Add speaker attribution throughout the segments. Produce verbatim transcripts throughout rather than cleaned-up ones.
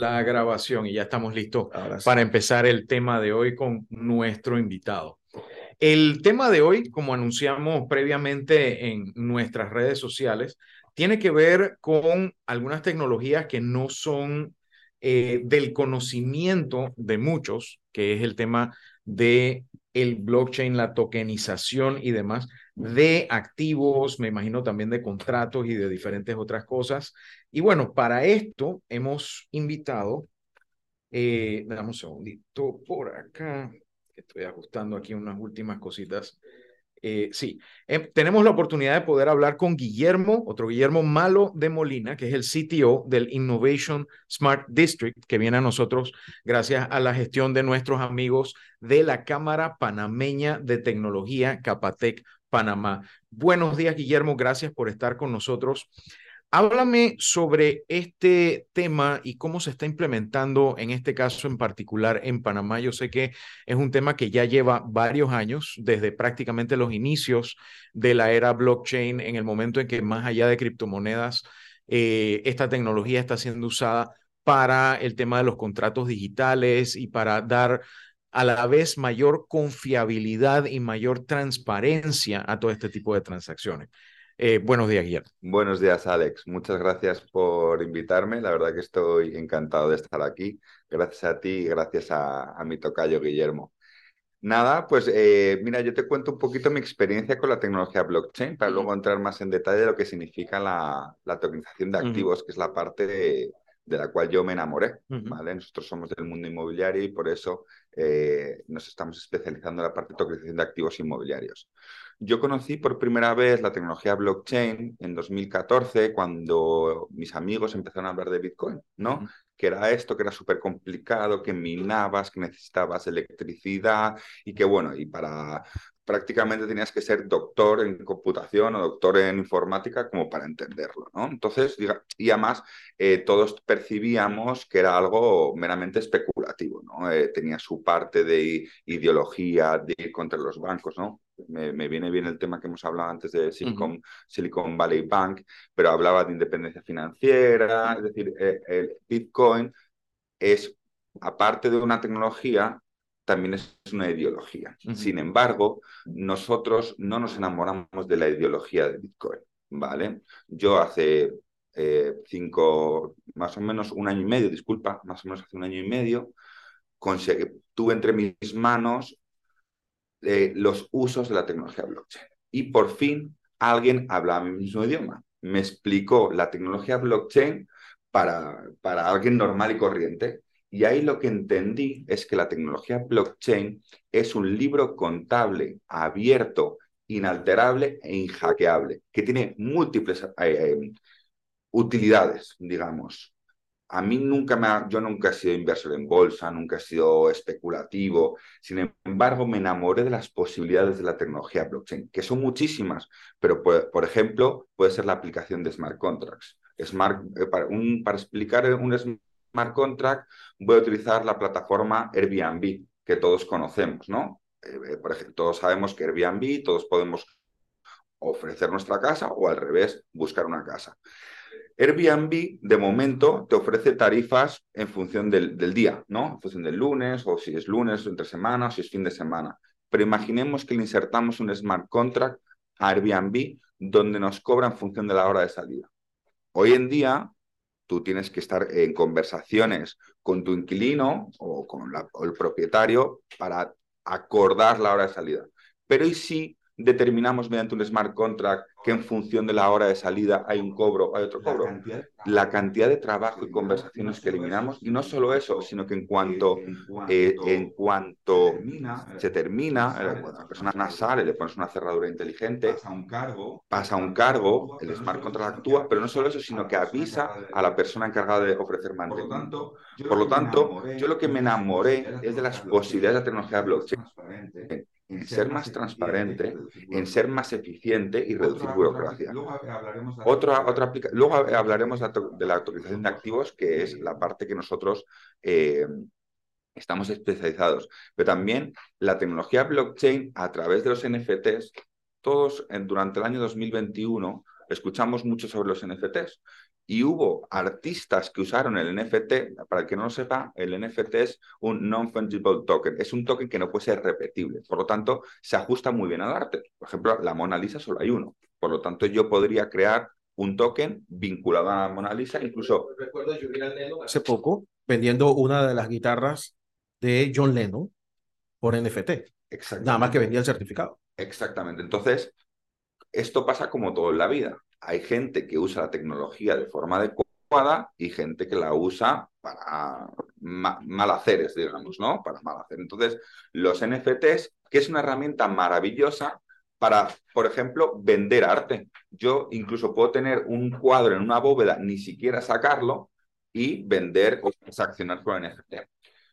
Speaker 1: la grabación y ya estamos listos
Speaker 2: Ahora sí.
Speaker 1: para empezar el tema de hoy con nuestro invitado. El tema de hoy, como anunciamos previamente en nuestras redes sociales, tiene que ver con algunas tecnologías que no son eh, del conocimiento de muchos, que es el tema de el blockchain, la tokenización y demás de activos, me imagino también de contratos y de diferentes otras cosas. Y bueno, para esto hemos invitado, eh, dame un segundito por acá, estoy ajustando aquí unas últimas cositas. Eh, sí, eh, tenemos la oportunidad de poder hablar con Guillermo, otro Guillermo Malo de Molina, que es el C T O del Innovation Smart District, que viene a nosotros gracias a la gestión de nuestros amigos de la Cámara Panameña de Tecnología, Capatec, Panamá. Buenos días, Guillermo, gracias por estar con nosotros. Háblame sobre este tema y cómo se está implementando en este caso en particular en Panamá. Yo sé que es un tema que ya lleva varios años, desde prácticamente los inicios de la era blockchain, en el momento en que más allá de criptomonedas, eh, esta tecnología está siendo usada para el tema de los contratos digitales y para dar a la vez mayor confiabilidad y mayor transparencia a todo este tipo de transacciones. Eh, buenos días, Guillermo.
Speaker 2: Buenos días, Alex. Muchas gracias por invitarme. La verdad que estoy encantado de estar aquí. Gracias a ti y gracias a, a mi tocayo Guillermo. Nada, pues eh, mira, yo te cuento un poquito mi experiencia con la tecnología blockchain para luego entrar más en detalle de lo que significa la, la tokenización de
Speaker 1: Uh -huh.
Speaker 2: activos, que es la parte de, de la cual yo me enamoré.
Speaker 1: Uh -huh.
Speaker 2: ¿Vale? Nosotros somos del mundo inmobiliario y por eso eh, nos estamos especializando en la parte de tokenización de activos inmobiliarios. Yo conocí por primera vez la tecnología blockchain en dos mil catorce cuando mis amigos empezaron a hablar de Bitcoin,
Speaker 1: Uh
Speaker 2: ¿no?
Speaker 1: -huh.
Speaker 2: Que era esto, que era súper complicado, que minabas, que necesitabas electricidad y que bueno, y para prácticamente tenías que ser doctor en computación o doctor en informática como para entenderlo, ¿no? Entonces, diga, y además eh, todos percibíamos que era algo meramente especulativo, ¿no? Eh, tenía su parte de ideología, de ir contra los bancos, ¿no? Me, me, viene bien el tema que hemos hablado antes de
Speaker 1: Uh -huh.
Speaker 2: Silicon, Silicon Valley Bank, pero hablaba de independencia financiera, es decir, eh, el Bitcoin es, aparte de una tecnología, también es una ideología.
Speaker 1: Uh -huh.
Speaker 2: Sin embargo, nosotros no nos enamoramos de la ideología de Bitcoin, ¿vale? Yo hace eh, cinco, más o menos un año y medio, disculpa, más o menos hace un año y medio, conseguí, tuve entre mis manos eh, los usos de la tecnología blockchain. Y por fin alguien hablaba mi mismo idioma. Me explicó la tecnología blockchain para, para alguien normal y corriente. Y ahí lo que entendí es que la tecnología blockchain es un libro contable abierto, inalterable e inhackeable, que tiene múltiples eh, eh, utilidades, digamos. A mí nunca me ha, yo nunca he sido inversor en bolsa, nunca he sido especulativo. Sin embargo, me enamoré de las posibilidades de la tecnología blockchain, que son muchísimas, pero por, por ejemplo, puede ser la aplicación de smart contracts. Smart, eh, para, un, para explicar un smart contract, voy a utilizar la plataforma Airbnb, que todos conocemos, ¿no? Eh, por ejemplo, todos sabemos que Airbnb, todos podemos ofrecer nuestra casa o al revés, buscar una casa. Airbnb, de momento, te ofrece tarifas en función del, del día, ¿no? En función del lunes, o si es lunes, entre semana, o si es fin de semana. Pero imaginemos que le insertamos un smart contract a Airbnb donde nos cobra en función de la hora de salida. Hoy en día, tú tienes que estar en conversaciones con tu inquilino o con la, o el propietario para acordar la hora de salida. Pero ¿y si determinamos mediante un smart contract que en función de la hora de salida hay un cobro, hay otro cobro? La cantidad de trabajo y conversaciones que eliminamos, y no solo eso, sino que en cuanto, eh, en cuanto se termina, eh, cuando la persona sale, le pones una cerradura inteligente, pasa un cargo, el smart contract actúa, pero no solo eso, sino que avisa a la persona encargada de ofrecer mantenimiento. Por lo tanto, yo lo que me enamoré es de las posibilidades de la tecnología blockchain, en ser más transparente, en ser más eficiente y reducir burocracia. Otra, otra aplica Luego hablaremos de la autorización de activos, que es la parte que nosotros eh, estamos especializados. Pero también la tecnología blockchain a través de los N F Ts. Todos en, durante el año dos mil veintiuno escuchamos mucho sobre los N F Ts y hubo artistas que usaron el N F T. Para el que no lo sepa, el N F T es un non-fungible token, es un token que no puede ser repetible, por lo tanto se ajusta muy bien al arte. Por ejemplo, la Mona Lisa solo hay uno, por lo tanto yo podría crear un token vinculado a la Mona Lisa, incluso...
Speaker 3: Recuerdo a Julian Lennon hace poco vendiendo una de las guitarras de John Lennon por N F T, nada más que vendía el certificado.
Speaker 2: Exactamente, entonces esto pasa como todo en la vida. Hay gente que usa la tecnología de forma adecuada y gente que la usa para ma malhaceres, digamos, ¿no? Para mal hacer. Entonces, los N F Ts, que es una herramienta maravillosa para, por ejemplo, vender arte. Yo incluso puedo tener un cuadro en una bóveda, ni siquiera sacarlo, y vender o transaccionar con N F T.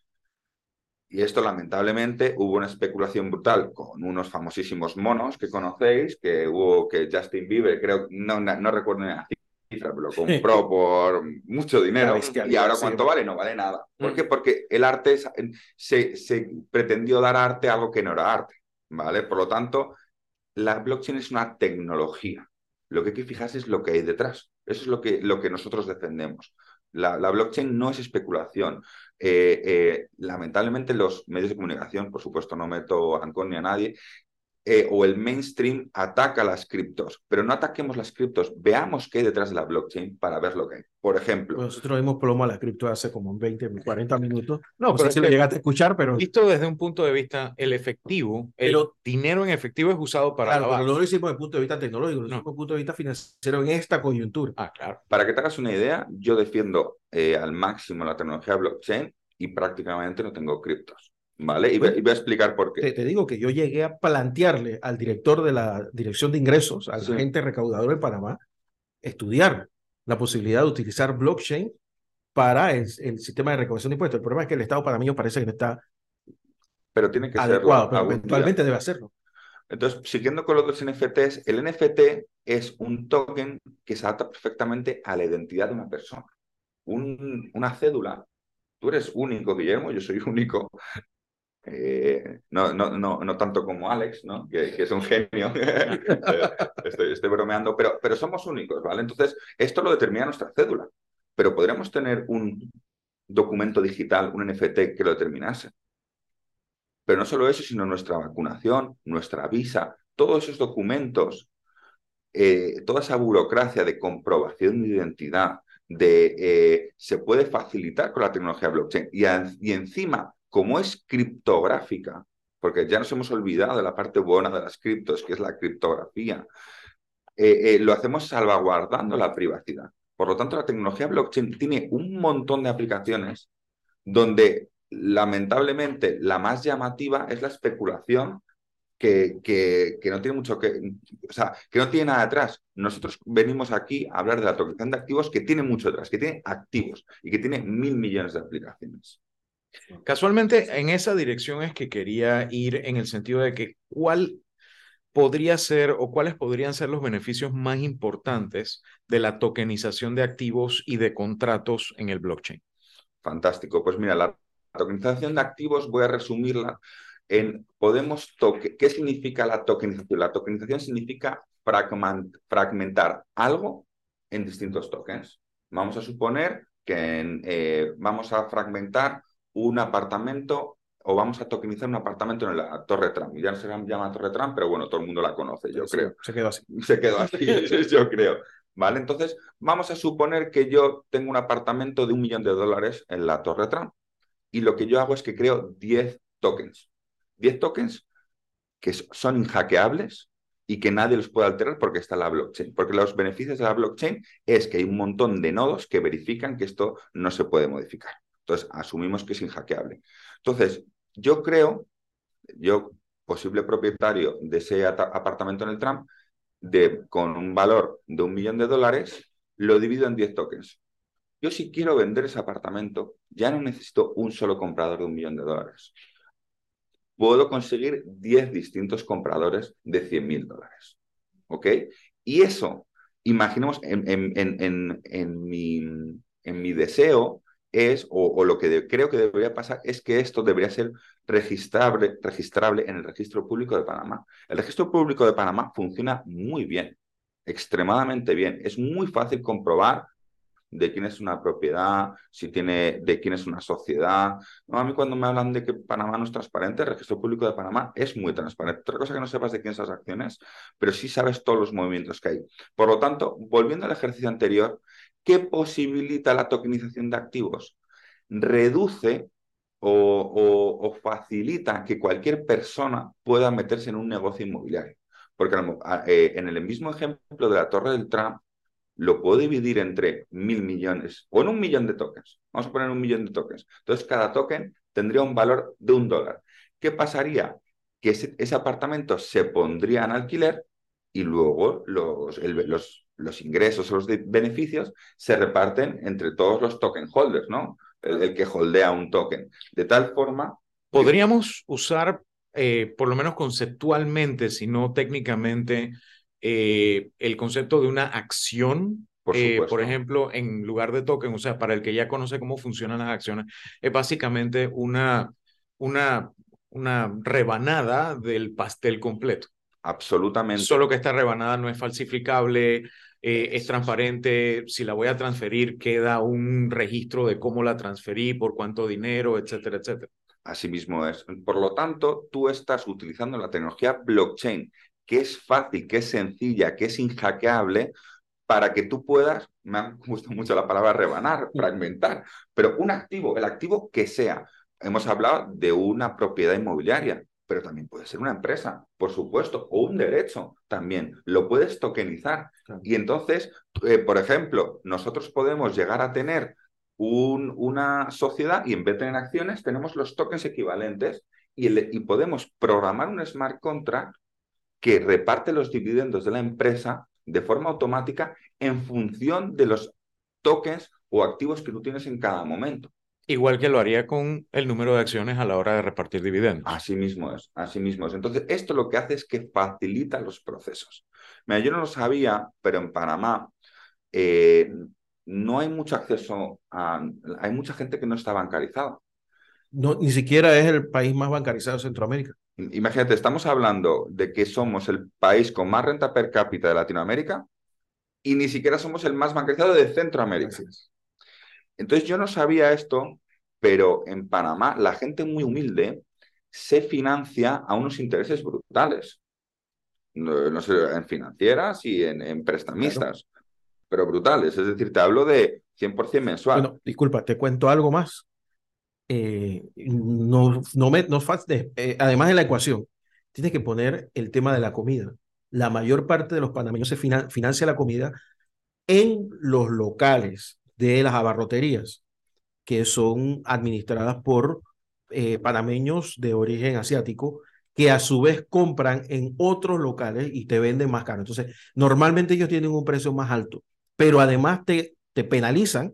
Speaker 2: Y esto, lamentablemente, hubo una especulación brutal con unos famosísimos monos que conocéis, que hubo que Justin Bieber, creo, no, no, no recuerdo ni la cifra, pero lo compró por mucho dinero. Y ahora, ¿cuánto vale? No vale nada. ¿Por qué? Porque el arte se, se pretendió dar arte a algo que no era arte, ¿vale? Por lo tanto, la blockchain es una tecnología. Lo que hay que fijarse es lo que hay detrás. Eso es lo que, lo que nosotros defendemos. La, la blockchain no es especulación. Eh, eh, lamentablemente los medios de comunicación, por supuesto no meto a Ancon ni a nadie, eh, o el mainstream ataca las criptos, pero no ataquemos las criptos, veamos qué hay detrás de la blockchain para ver lo que hay. Por ejemplo...
Speaker 3: Pues nosotros vimos plomo a la cripto hace como veinte, cuarenta minutos.
Speaker 1: No,
Speaker 3: no
Speaker 1: pero
Speaker 3: sé si lo llegaste a escuchar, pero...
Speaker 1: Visto desde un punto de vista, el efectivo, el
Speaker 3: pero,
Speaker 1: dinero en efectivo es usado para
Speaker 3: claro,
Speaker 1: lavar.
Speaker 3: pero no lo hicimos desde el punto de vista tecnológico, lo hicimos desde el punto de vista financiero en esta coyuntura.
Speaker 1: Ah, claro.
Speaker 2: Para que te hagas una idea, yo defiendo eh, al máximo la tecnología blockchain y prácticamente no tengo criptos, ¿vale? Y,
Speaker 3: Bueno,
Speaker 2: y voy a explicar por qué.
Speaker 3: Te, te digo que yo llegué a plantearle al director de la Dirección de Ingresos, al
Speaker 2: Sí.
Speaker 3: agente recaudador de Panamá, estudiar la posibilidad de utilizar blockchain para el, el sistema de recaudación de impuestos. El problema es que el Estado panameño parece que no está
Speaker 2: Pero tiene que
Speaker 3: adecuado,
Speaker 2: serlo
Speaker 3: pero
Speaker 2: algún
Speaker 3: eventualmente
Speaker 2: día.
Speaker 3: debe hacerlo.
Speaker 2: Entonces, siguiendo con los dos N F Ts, el N F T es un token que se adapta perfectamente a la identidad de una persona. Un, una cédula. Tú eres único, Guillermo, yo soy único. Eh, no, no, no, no tanto como Alex, ¿no? Que, que es un genio. estoy, estoy bromeando, pero, pero somos únicos, ¿vale? Entonces, esto lo determina nuestra cédula. Pero podríamos tener un documento digital, un N F T que lo determinase. Pero no solo eso, sino nuestra vacunación, nuestra visa, todos esos documentos, eh, toda esa burocracia de comprobación de identidad, de, eh, se puede facilitar con la tecnología blockchain. Y, a, y encima, como es criptográfica, porque ya nos hemos olvidado de la parte buena de las criptos, que es la criptografía, eh, eh, lo hacemos salvaguardando la privacidad. Por lo tanto, la tecnología blockchain tiene un montón de aplicaciones donde lamentablemente la más llamativa es la especulación que, que, que no tiene mucho que, o sea, que no tiene nada detrás. Nosotros venimos aquí a hablar de la tokenización de activos que tiene mucho detrás, que tiene activos y que tiene mil millones de aplicaciones.
Speaker 1: Casualmente, en esa dirección es que quería ir en el sentido de que cuál podría ser o cuáles podrían ser los beneficios más importantes de la tokenización de activos y de contratos en el blockchain.
Speaker 2: Fantástico. Pues mira, la tokenización de activos voy a resumirla en podemos toque. ¿Qué significa la tokenización? La tokenización significa fragmentar algo en distintos tokens. Vamos a suponer que en, eh, vamos a fragmentar un apartamento o vamos a tokenizar un apartamento en la Torre Trump. Ya no se llama Torre Trump, pero bueno, todo el mundo la conoce, yo
Speaker 3: Sí,
Speaker 2: creo.
Speaker 3: se quedó así.
Speaker 2: Se quedó así, yo creo. ¿Vale? Entonces, vamos a suponer que yo tengo un apartamento de un millón de dólares en la Torre Trump y lo que yo hago es que creo diez tokens. diez tokens que son inhackeables y que nadie los puede alterar porque está la blockchain. Porque los beneficios de la blockchain es que hay un montón de nodos que verifican que esto no se puede modificar. Entonces, asumimos que es inhackeable. Entonces, yo creo, yo, posible propietario de ese apartamento en el Trump, de, con un valor de un millón de dólares, lo divido en diez tokens. Yo si quiero vender ese apartamento, ya no necesito un solo comprador de un millón de dólares. Puedo conseguir diez distintos compradores de cien mil dólares. ¿Ok? Y eso, imaginemos en, en, en, en, en, mi, en mi deseo es, o, o lo que de, creo que debería pasar, es que esto debería ser registrable, registrable en el Registro Público de Panamá. El Registro Público de Panamá funciona muy bien, extremadamente bien. Es muy fácil comprobar de quién es una propiedad, si tiene, de quién es una sociedad. No, a mí cuando me hablan de que Panamá no es transparente, el registro público de Panamá es muy transparente. Otra cosa que no sepas de quién son esas acciones, pero sí sabes todos los movimientos que hay. Por lo tanto, volviendo al ejercicio anterior, ¿qué posibilita la tokenización de activos? Reduce o, o, o facilita que cualquier persona pueda meterse en un negocio inmobiliario. Porque eh, en el mismo ejemplo de la Torre del Trump, lo puedo dividir entre mil millones o en un millón de tokens. Vamos a poner un millón de tokens. Entonces, cada token tendría un valor de un dólar. ¿Qué pasaría? Que ese, ese apartamento se pondría en alquiler y luego los, el, los, los ingresos o los beneficios se reparten entre todos los token holders, ¿no? El, el que holdea un token. De tal forma...
Speaker 1: Podríamos usar, eh, por lo menos conceptualmente, si no técnicamente, eh, el concepto de una acción.
Speaker 2: Por
Speaker 1: Eh,
Speaker 2: supuesto.
Speaker 1: por ejemplo, en lugar de token, o sea, para el que ya conoce cómo funcionan las acciones, es básicamente una, una, una rebanada del pastel completo.
Speaker 2: Absolutamente.
Speaker 1: Solo que esta rebanada no es falsificable, eh, es transparente. Si la voy a transferir, queda un registro de cómo la transferí, por cuánto dinero, etcétera, etcétera.
Speaker 2: Así mismo es. Por lo tanto, tú estás utilizando la tecnología blockchain, que es fácil, que es sencilla, que es inhackeable, para que tú puedas, me ha gustado mucho la palabra rebanar, fragmentar, pero un activo, el activo que sea. Hemos hablado de una propiedad inmobiliaria, pero también puede ser una empresa, por supuesto, o un derecho también. Lo puedes tokenizar. Claro. Y entonces, eh, por ejemplo, nosotros podemos llegar a tener un, una sociedad y en vez de tener acciones, tenemos los tokens equivalentes y, el, y podemos programar un smart contract que reparte los dividendos de la empresa de forma automática en función de los tokens o activos que tú tienes en cada momento.
Speaker 1: Igual que lo haría con el número de acciones a la hora de repartir dividendos.
Speaker 2: Así mismo es, así mismo es. Entonces, esto lo que hace es que facilita los procesos. Mira, yo no lo sabía, pero en Panamá eh, no hay mucho acceso a... Hay mucha gente que no está bancarizada.
Speaker 3: No, ni siquiera es el país más bancarizado de Centroamérica.
Speaker 2: Imagínate, estamos hablando de que somos el país con más renta per cápita de Latinoamérica y ni siquiera somos el más bancarizado de Centroamérica.
Speaker 3: Gracias.
Speaker 2: Entonces yo no sabía esto, pero en Panamá la gente muy humilde se financia a unos intereses brutales. No, no sé, en financieras y en, en prestamistas, claro. Pero brutales. Es decir, te hablo de cien por ciento mensual.
Speaker 3: Bueno, disculpa, te cuento algo más. Eh, no, no me, no, eh, además de la ecuación, tienes que poner el tema de la comida. La mayor parte de los panameños se finan, financia la comida en los locales de las abarroterías, que son administradas por eh, panameños de origen asiático, que a su vez compran en otros locales y te venden más caro. Entonces, normalmente ellos tienen un precio más alto, pero además te, te penalizan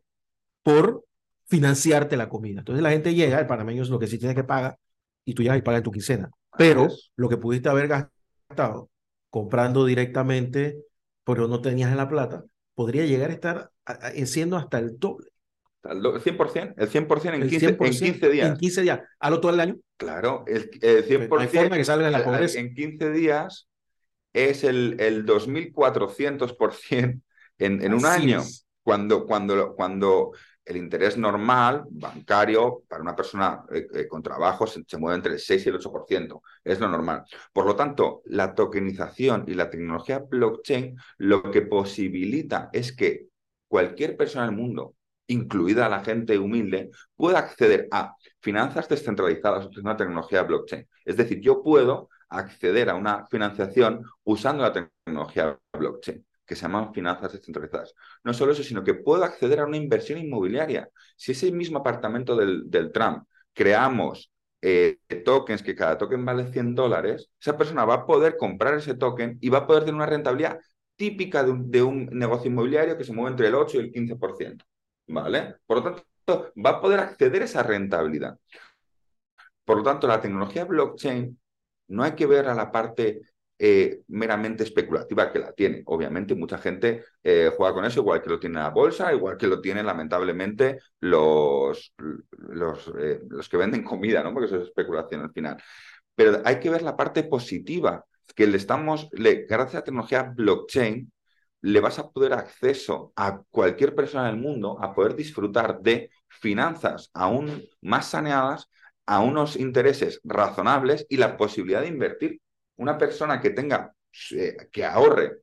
Speaker 3: por financiarte la comida. Entonces la gente llega, el panameño es lo que sí tiene que pagar y tú llegas y pagas en tu quincena. Pero lo que pudiste haber gastado comprando directamente, pero no tenías en la plata, podría llegar a estar a, a, siendo hasta el doble.
Speaker 2: El cien por ciento, el cien por ciento en, quince, en quince días.
Speaker 3: En quince días. ¿A lo todo el año?
Speaker 2: Claro, el, el cien por ciento.
Speaker 3: Hay forma que salga de la pobreza.
Speaker 2: En quince días es el, el dos mil cuatrocientos por ciento en, en un año. Es. Cuando, cuando, cuando el interés normal, bancario, para una persona eh, eh, con trabajo se, se mueve entre el seis y el ocho por ciento. Es lo normal. Por lo tanto, la tokenización y la tecnología blockchain lo que posibilita es que cualquier persona del mundo, incluida la gente humilde, pueda acceder a finanzas descentralizadas utilizando la tecnología blockchain. Es decir, yo puedo acceder a una financiación usando la tecnología blockchain, que se llaman finanzas descentralizadas. No solo eso, sino que puedo acceder a una inversión inmobiliaria. Si ese mismo apartamento del, del Trump creamos eh, tokens, que cada token vale cien dólares, esa persona va a poder comprar ese token y va a poder tener una rentabilidad típica de un, de un negocio inmobiliario que se mueve entre el ocho y el quince por ciento. ¿Vale? Por lo tanto, va a poder acceder a esa rentabilidad. Por lo tanto, la tecnología blockchain no hay que ver a la parte eh, meramente especulativa que la tiene. Obviamente, mucha gente eh, juega con eso, igual que lo tiene la bolsa, igual que lo tienen, lamentablemente, los, los, eh, los que venden comida, ¿no? Porque eso es especulación al final. Pero hay que ver la parte positiva, que le estamos, le, gracias a la tecnología blockchain, le vas a poder acceso a cualquier persona del mundo a poder disfrutar de finanzas aún más saneadas, a unos intereses razonables y la posibilidad de invertir. Una persona que tenga, eh, que ahorre.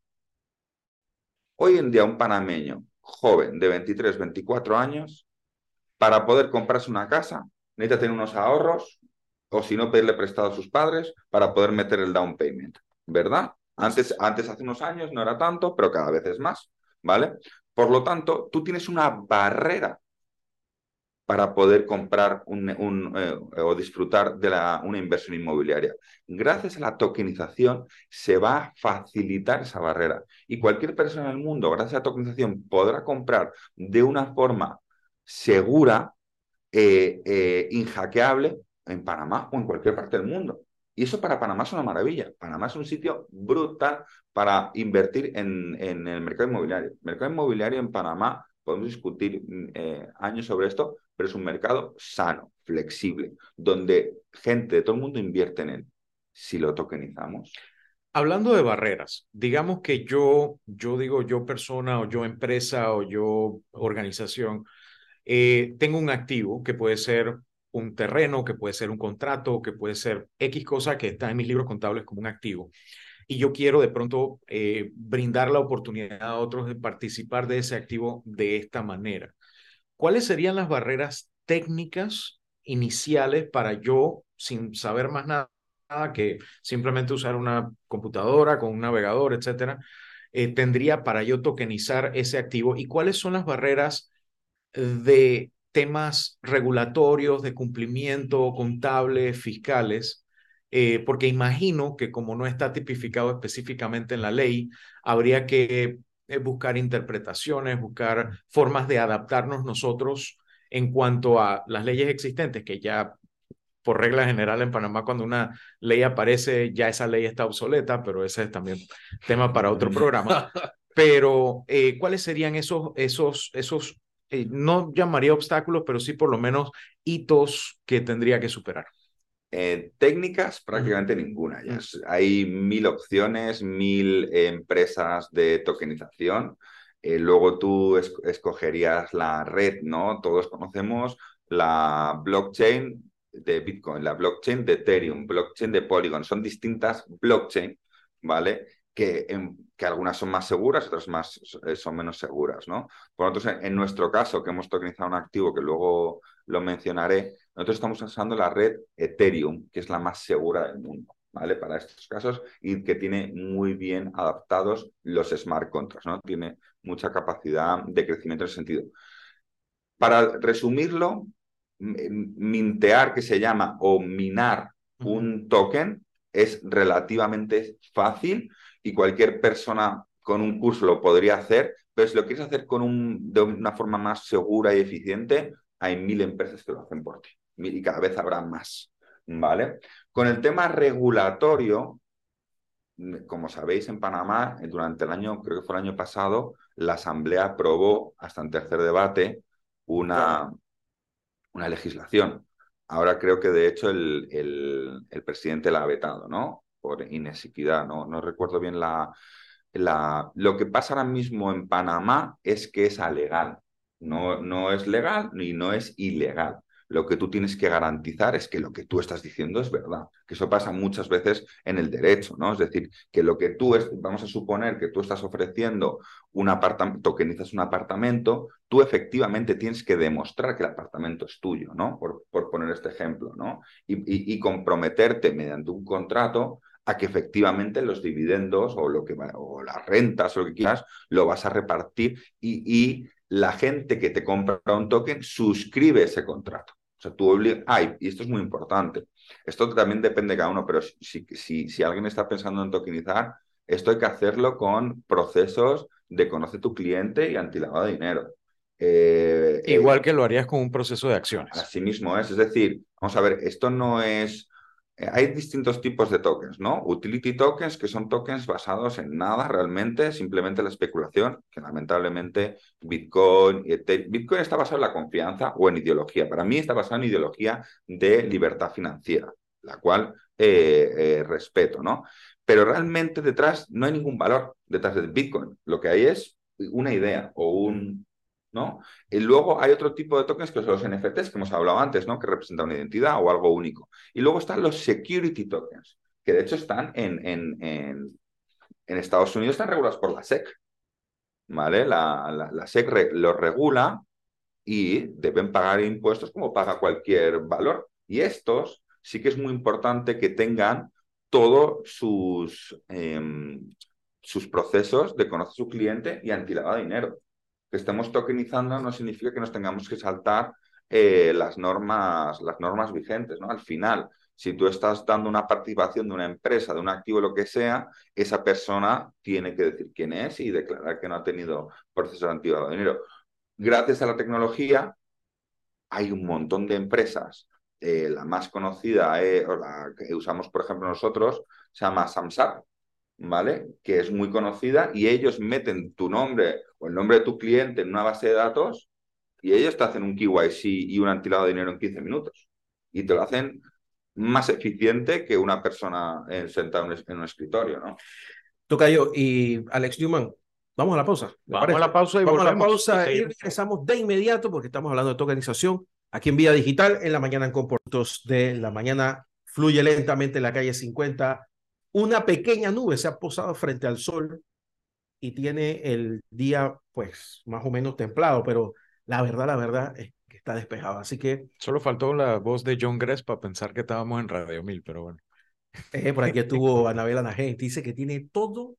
Speaker 2: Hoy en día un panameño joven de veintitrés, veinticuatro años, para poder comprarse una casa, necesita tener unos ahorros o si no pedirle prestado a sus padres para poder meter el down payment, ¿verdad? Antes, antes hace unos años no era tanto, pero cada vez es más, ¿vale? Por lo tanto, tú tienes una barrera para poder comprar un, un, eh, o disfrutar de la, una inversión inmobiliaria. Gracias a la tokenización se va a facilitar esa barrera y cualquier persona en el mundo, gracias a la tokenización, podrá comprar de una forma segura, eh, eh, inhackeable en Panamá o en cualquier parte del mundo. Y eso para Panamá es una maravilla. Panamá es un sitio brutal para invertir en, en el mercado inmobiliario. El mercado inmobiliario en Panamá, podemos discutir eh, años sobre esto, pero es un mercado sano, flexible, donde gente de todo el mundo invierte en él. Si lo tokenizamos.
Speaker 1: Hablando de barreras, digamos que yo, yo digo yo persona o yo empresa o yo organización, eh, tengo un activo que puede ser un terreno, que puede ser un contrato, que puede ser X cosa que está en mis libros contables como un activo. Y yo quiero de pronto eh, brindar la oportunidad a otros de participar de ese activo de esta manera. ¿Cuáles serían las barreras técnicas iniciales para yo, sin saber más nada, que simplemente usar una computadora con un navegador, etcétera, eh, tendría para yo tokenizar ese activo? ¿Y cuáles son las barreras de temas regulatorios, de cumplimiento, contables, fiscales? Eh, porque imagino que como no está tipificado específicamente en la ley, habría que eh, buscar interpretaciones, buscar formas de adaptarnos nosotros en cuanto a las leyes existentes, que ya por regla general en Panamá cuando una ley aparece, ya esa ley está obsoleta, pero ese es también tema para otro programa. Pero, eh, ¿cuáles serían esos, esos, esos eh, no llamaría obstáculos, pero sí por lo menos hitos que tendría que superar?
Speaker 2: Eh, técnicas, prácticamente uh -huh. ninguna. Ya. Uh-huh. Hay mil opciones, mil eh, empresas de tokenización. Eh, luego tú es escogerías la red, ¿no? Todos conocemos la blockchain de Bitcoin, la blockchain de Ethereum, blockchain de Polygon. Son distintas blockchain, ¿vale? Que, en, que algunas son más seguras, otras más, son menos seguras, ¿no? Por lo tanto, en nuestro caso, que hemos tokenizado un activo, que luego lo mencionaré, nosotros estamos usando la red Ethereum, que es la más segura del mundo, ¿vale? Para estos casos y que tiene muy bien adaptados los smart contracts, ¿no? Tiene mucha capacidad de crecimiento en ese sentido. Para resumirlo, mintear, que se llama, o minar un token es relativamente fácil y cualquier persona con un curso lo podría hacer, pero si lo quieres hacer con un, de una forma más segura y eficiente, hay mil empresas que lo hacen por ti y cada vez habrá más, ¿vale? Con el tema regulatorio, como sabéis, en Panamá, durante el año, creo que fue el año pasado, la Asamblea aprobó, hasta en tercer debate, una, una legislación. Ahora creo que, de hecho, el, el, el presidente la ha vetado, ¿no? Por inequidad, no, no recuerdo bien la, la... Lo que pasa ahora mismo en Panamá es que es alegal. No, no es legal ni no es ilegal. Lo que tú tienes que garantizar es que lo que tú estás diciendo es verdad. Que eso pasa muchas veces en el derecho, ¿no? Es decir, que lo que tú, es, vamos a suponer que tú estás ofreciendo un apartamento, tokenizas un apartamento, tú efectivamente tienes que demostrar que el apartamento es tuyo, ¿no? Por, por poner este ejemplo, ¿no? Y, y, y comprometerte mediante un contrato a que efectivamente los dividendos o, lo que, o las rentas o lo que quieras lo vas a repartir y, y la gente que te compra un token suscribe ese contrato. O sea, tú obligas... Ay, y esto es muy importante. Esto también depende de cada uno, pero si, si, si alguien está pensando en tokenizar, esto hay que hacerlo con procesos de conoce tu cliente y antilavado de dinero.
Speaker 1: Eh, Igual eh, que lo harías con un proceso de acciones.
Speaker 2: Así mismo es. Es decir, vamos a ver, esto no es... Eh, hay distintos tipos de tokens, ¿no? Utility tokens, que son tokens basados en nada realmente, simplemente la especulación, que lamentablemente Bitcoin, Bitcoin está basado en la confianza o en ideología. Para mí está basado en ideología de libertad financiera, la cual eh, eh, respeto, ¿no? Pero realmente detrás no hay ningún valor detrás del Bitcoin. Lo que hay es una idea o un, ¿no? Y luego hay otro tipo de tokens que son los N F Ts que hemos hablado antes, ¿no? Que representan una identidad o algo único. Y luego están los security tokens, que de hecho están en, en, en, en Estados Unidos, están regulados por la S E C, ¿vale? La, la, la S E C re, los regula y deben pagar impuestos como paga cualquier valor. Y estos sí que es muy importante que tengan todos sus, eh, sus procesos de conocer a su cliente y antilavado de dinero. Que estemos tokenizando no significa que nos tengamos que saltar eh, las normas, las normas vigentes, ¿no? Al final, si tú estás dando una participación de una empresa, de un activo, lo que sea, esa persona tiene que decir quién es y declarar que no ha tenido proceso de antilavado de dinero. Gracias a la tecnología, hay un montón de empresas. Eh, la más conocida, eh, o la que usamos, por ejemplo, nosotros, se llama Samsara, ¿vale? Que es muy conocida y ellos meten tu nombre o el nombre de tu cliente en una base de datos y ellos te hacen un K Y C y un antilado de dinero en quince minutos. Y te lo hacen más eficiente que una persona eh, sentada en un, en un escritorio, ¿no?
Speaker 3: Tocayo y Alex Newman, vamos a la pausa.
Speaker 1: Vamos
Speaker 3: parece?
Speaker 1: a la pausa y
Speaker 3: vamos
Speaker 1: volvemos.
Speaker 3: a la pausa y regresamos de inmediato porque estamos hablando de tokenización aquí en Vía Digital en la mañana en Comportos de la mañana. Fluye lentamente en la calle cincuenta. Una pequeña nube se ha posado frente al sol y tiene el día, pues, más o menos templado, pero la verdad, la verdad es que está despejado. Así que...
Speaker 1: Solo faltó la voz de John Gress para pensar que estábamos en Radio Mil, pero bueno.
Speaker 3: Eh, por aquí estuvo Anabela Najén, dice que tiene todo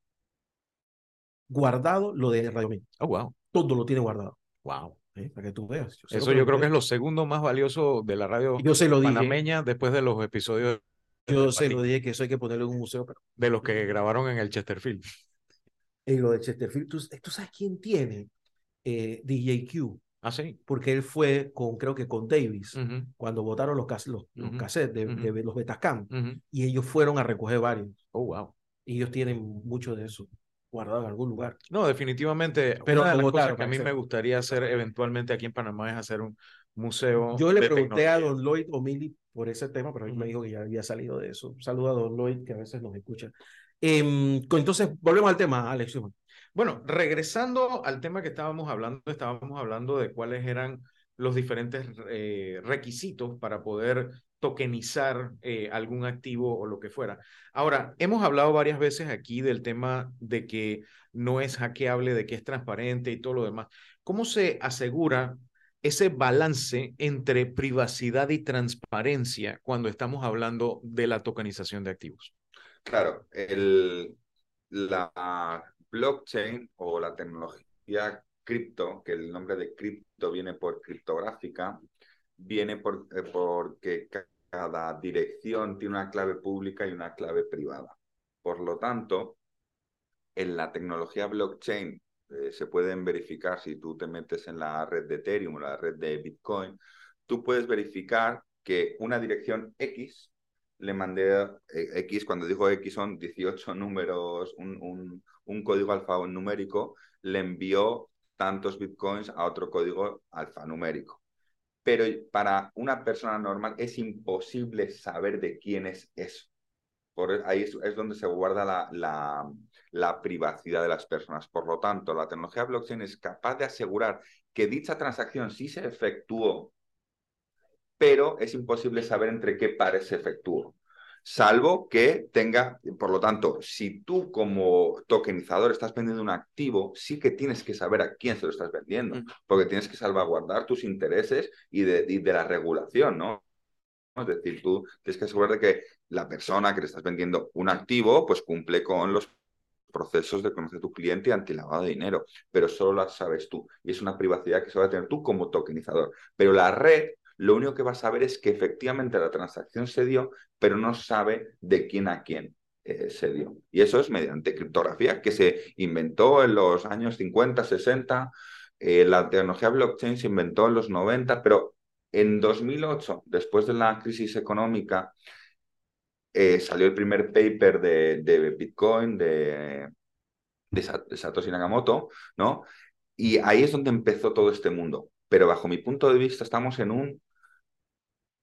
Speaker 3: guardado lo de Radio Mil.
Speaker 1: Oh, wow.
Speaker 3: Todo lo tiene guardado.
Speaker 1: Wow.
Speaker 3: ¿Eh? Para que tú veas. Yo
Speaker 1: Eso yo creo que es lo segundo más valioso de la radio
Speaker 3: yo se lo
Speaker 1: panameña
Speaker 3: dije,
Speaker 1: después de los episodios.
Speaker 3: Yo se lo dije que eso hay que ponerlo en un museo. Pero...
Speaker 1: de los que grabaron en el Chesterfield.
Speaker 3: En lo de Chesterfield, ¿tú, ¿tú sabes quién tiene? Eh, D J Q.
Speaker 1: Ah, sí.
Speaker 3: Porque él fue con, creo que con Davis,
Speaker 1: uh-huh.
Speaker 3: cuando votaron los, los, uh-huh. los cassettes de, uh-huh. de, de los Betacam,
Speaker 1: uh-huh.
Speaker 3: y ellos fueron a recoger varios.
Speaker 1: Oh, wow.
Speaker 3: Y ellos tienen mucho de eso guardado en algún lugar.
Speaker 1: No, definitivamente.
Speaker 3: Pero
Speaker 1: una de las
Speaker 3: votaron,
Speaker 1: cosas que a mí me gustaría hacer eventualmente aquí en Panamá es hacer un museo.
Speaker 3: Yo le
Speaker 1: de
Speaker 3: pregunté
Speaker 1: tecnología.
Speaker 3: a Don Lloyd O'Malley por ese tema, pero él uh-huh. me dijo que ya había salido de eso. Un saludo a Don Lloyd, que a veces nos escucha. Eh, entonces, volvemos al tema, Alex.
Speaker 1: Bueno, regresando al tema que estábamos hablando, estábamos hablando de cuáles eran los diferentes eh, requisitos para poder tokenizar eh, algún activo o lo que fuera. Ahora, hemos hablado varias veces aquí del tema de que no es hackeable, de que es transparente y todo lo demás. ¿Cómo se asegura ese balance entre privacidad y transparencia cuando estamos hablando de la tokenización de activos?
Speaker 2: Claro, el, la blockchain o la tecnología cripto, que el nombre de cripto viene por criptográfica, viene por, eh, porque cada dirección tiene una clave pública y una clave privada. Por lo tanto, en la tecnología blockchain eh, se pueden verificar, si tú te metes en la red de Ethereum o la red de Bitcoin, tú puedes verificar que una dirección X le mandé eh, X, cuando digo X son dieciocho números, un, un, un código alfanumérico, le envió tantos bitcoins a otro código alfanumérico. Pero para una persona normal es imposible saber de quién es eso. Por ahí es, es donde se guarda la, la, la privacidad de las personas. Por lo tanto, la tecnología blockchain es capaz de asegurar que dicha transacción sí se efectuó, pero es imposible saber entre qué pares se efectuó. Salvo que tenga, por lo tanto, si tú como tokenizador estás vendiendo un activo, sí que tienes que saber a quién se lo estás vendiendo, porque tienes que salvaguardar tus intereses y de, y de la regulación, ¿no? Es decir, tú tienes que asegurar de que la persona que le estás vendiendo un activo, pues cumple con los procesos de conocer a tu cliente y antilavado de dinero, pero solo la sabes tú. Y es una privacidad que solo vas a tener tú como tokenizador. Pero la red, lo único que va a saber es que efectivamente la transacción se dio, pero no sabe de quién a quién eh, se dio. Y eso es mediante criptografía, que se inventó en los años cincuenta, sesenta. Eh, la tecnología blockchain se inventó en los noventa, pero en dos mil ocho, después de la crisis económica, eh, salió el primer paper de, de Bitcoin, de, de, de Satoshi Nakamoto, ¿no? Y ahí es donde empezó todo este mundo. Pero bajo mi punto de vista estamos en un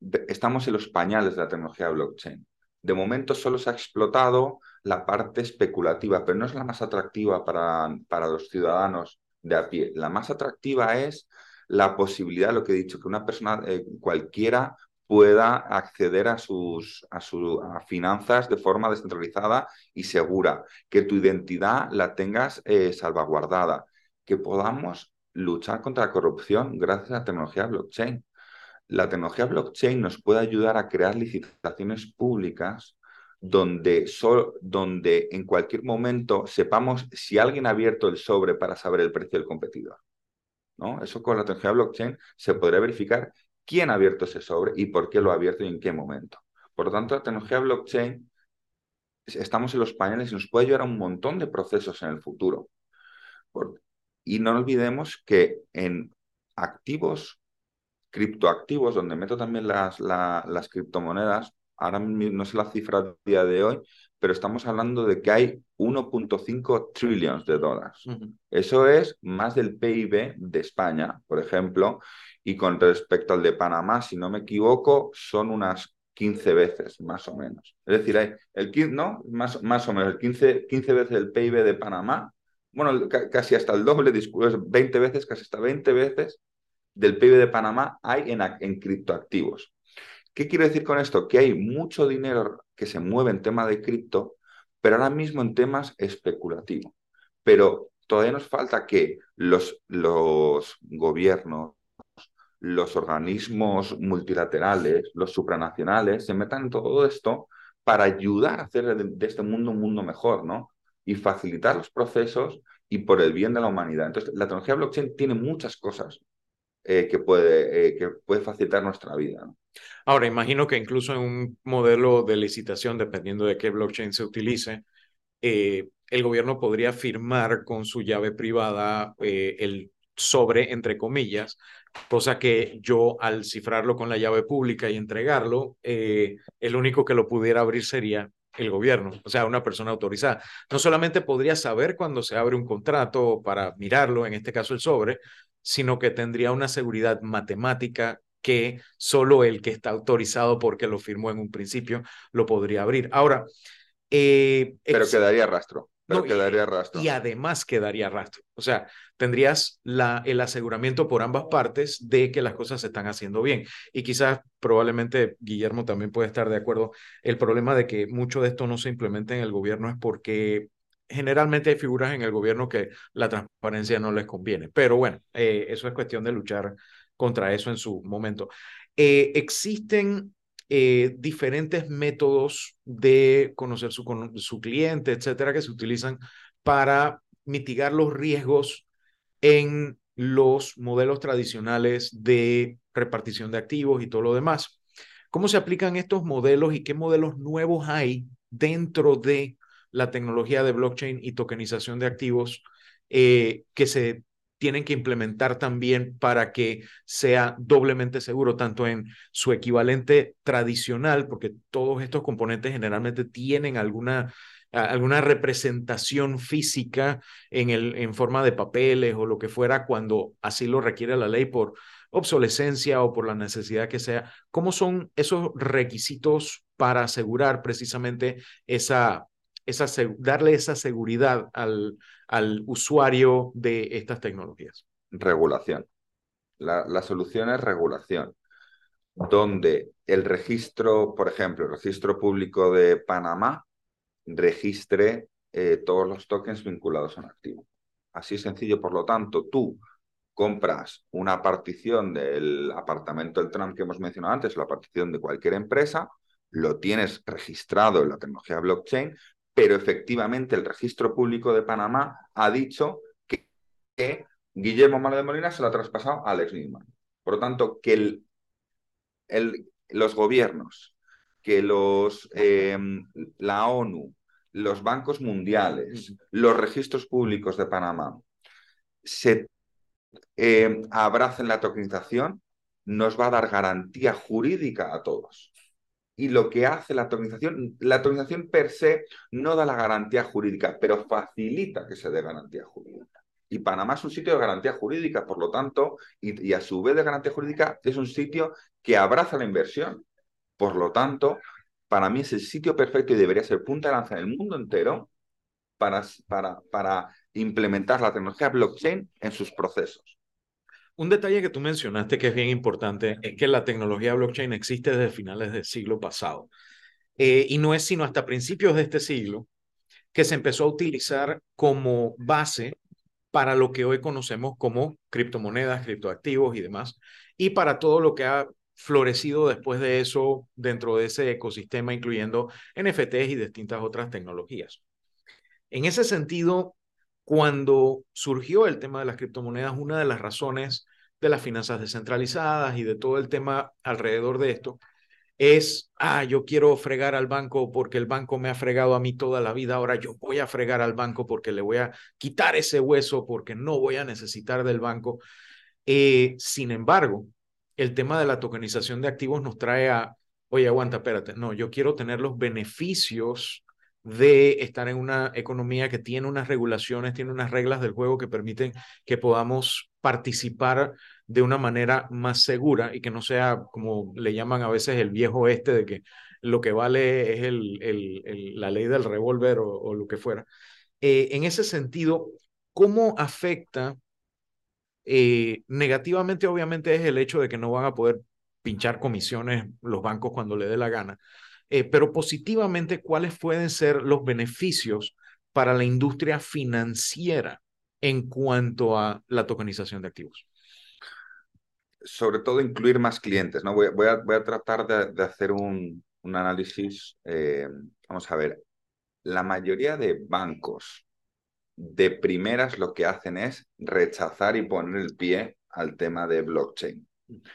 Speaker 2: estamos en los pañales de la tecnología blockchain. De momento solo se ha explotado la parte especulativa, pero no es la más atractiva para, para los ciudadanos de a pie. La más atractiva es la posibilidad, lo que he dicho, que una persona eh, cualquiera pueda acceder a sus a, su, a finanzas de forma descentralizada y segura, que tu identidad la tengas eh, salvaguardada, que podamos luchar contra la corrupción gracias a la tecnología blockchain. La tecnología blockchain nos puede ayudar a crear licitaciones públicas donde, so, donde en cualquier momento sepamos si alguien ha abierto el sobre para saber el precio del competidor, ¿no? Eso con la tecnología blockchain se podría verificar quién ha abierto ese sobre y por qué lo ha abierto y en qué momento. Por lo tanto, la tecnología blockchain, estamos en los pañales y nos puede ayudar a un montón de procesos en el futuro. Por, y no olvidemos que en activos criptoactivos, donde meto también las, la, las criptomonedas, ahora no sé la cifra a día de hoy, pero estamos hablando de que hay uno punto cinco trillones de dólares. Uh-huh. Eso es más del P I B de España, por ejemplo, y con respecto al de Panamá, si no me equivoco, son unas quince veces, más o menos. Es decir, hay el quince, ¿no? Más, más o menos, el quince, quince veces el P I B de Panamá, bueno, casi hasta el doble, veinte veces, casi hasta veinte veces del P I B de Panamá hay en, en criptoactivos. ¿Qué quiero decir con esto? Que hay mucho dinero que se mueve en tema de cripto, pero ahora mismo en temas especulativos. Pero todavía nos falta que los, los gobiernos, los organismos multilaterales, los supranacionales, se metan en todo esto para ayudar a hacer de, de este mundo un mundo mejor, ¿no? Y facilitar los procesos y por el bien de la humanidad. Entonces, la tecnología blockchain tiene muchas cosas Eh, que, puede, eh, que puede facilitar nuestra vida, ¿no?
Speaker 1: Ahora, imagino que incluso en un modelo de licitación, dependiendo de qué blockchain se utilice, eh, el gobierno podría firmar con su llave privada eh, el sobre, entre comillas, cosa que yo al cifrarlo con la llave pública y entregarlo, eh, el único que lo pudiera abrir sería el gobierno, o sea, una persona autorizada. No solamente podría saber cuando se abre un contrato para mirarlo, en este caso el sobre, sino que tendría una seguridad matemática que solo el que está autorizado porque lo firmó en un principio lo podría abrir. Ahora, eh,
Speaker 2: pero quedaría rastro. Pero
Speaker 1: no,
Speaker 2: quedaría rastro.
Speaker 1: Y además quedaría rastro. O sea, tendrías la, el aseguramiento por ambas partes de que las cosas se están haciendo bien. Y quizás, probablemente, Guillermo también puede estar de acuerdo. El problema de que mucho de esto no se implemente en el gobierno es porque generalmente hay figuras en el gobierno que la transparencia no les conviene. Pero bueno, eh, eso es cuestión de luchar contra eso en su momento. Eh, existen eh, diferentes métodos de conocer su, su cliente, etcétera, que se utilizan para mitigar los riesgos en los modelos tradicionales de repartición de activos y todo lo demás. ¿Cómo se aplican estos modelos y qué modelos nuevos hay dentro de la tecnología de blockchain y tokenización de activos eh, que se tienen que implementar también para que sea doblemente seguro, tanto en su equivalente tradicional, porque todos estos componentes generalmente tienen alguna, alguna representación física en, el, en forma de papeles o lo que fuera cuando así lo requiere la ley por obsolescencia o por la necesidad que sea. ¿Cómo son esos requisitos para asegurar precisamente esa, esa darle esa seguridad al, al usuario de estas tecnologías?
Speaker 2: Regulación. La, la solución es regulación, donde el registro, por ejemplo, el registro público de Panamá registre eh, todos los tokens vinculados a un activo. Así sencillo, por lo tanto, tú compras una partición del apartamento del Trump que hemos mencionado antes, la partición de cualquier empresa, lo tienes registrado en la tecnología blockchain, pero efectivamente el registro público de Panamá ha dicho que, que Guillermo Malo de Molina se lo ha traspasado a Alex Newman. Por lo tanto, que el, el, los gobiernos, que los, eh, la ONU, los bancos mundiales, los registros públicos de Panamá se eh, abracen la tokenización, nos va a dar garantía jurídica a todos. Y lo que hace la tokenización, la tokenización per se no da la garantía jurídica, pero facilita que se dé garantía jurídica. Y Panamá es un sitio de garantía jurídica, por lo tanto, y, y a su vez de garantía jurídica es un sitio que abraza la inversión. Por lo tanto, para mí es el sitio perfecto y debería ser punta de lanza en el mundo entero para, para, para implementar la tecnología blockchain en sus procesos.
Speaker 1: Un detalle que tú mencionaste que es bien importante es que la tecnología blockchain existe desde finales del siglo pasado. Eh, y no es sino hasta principios de este siglo que se empezó a utilizar como base para lo que hoy conocemos como criptomonedas, criptoactivos y demás, y para todo lo que ha florecido después de eso dentro de ese ecosistema, incluyendo N F Ts y distintas otras tecnologías. En ese sentido, cuando surgió el tema de las criptomonedas, una de las razones de las finanzas descentralizadas y de todo el tema alrededor de esto es, ah, yo quiero fregar al banco porque el banco me ha fregado a mí toda la vida, ahora yo voy a fregar al banco porque le voy a quitar ese hueso porque no voy a necesitar del banco. Eh, sin embargo, el tema de la tokenización de activos nos trae a, oye, aguanta, espérate, no, yo quiero tener los beneficios de estar en una economía que tiene unas regulaciones, tiene unas reglas del juego que permiten que podamos participar de una manera más segura y que no sea como le llaman a veces el viejo este de que lo que vale es el, el, el, la ley del revólver o, o, lo que fuera. Eh, en ese sentido, ¿cómo afecta eh, negativamente? Obviamente es el hecho de que no van a poder pinchar comisiones los bancos cuando le dé la gana, eh, pero positivamente, ¿cuáles pueden ser los beneficios para la industria financiera en cuanto a la tokenización de activos?
Speaker 2: Sobre todo incluir más clientes, ¿no? Voy, voy, a, voy a, tratar de, de hacer un, un análisis. Eh, vamos a ver, la mayoría de bancos de primeras lo que hacen es rechazar y poner el pie al tema de blockchain.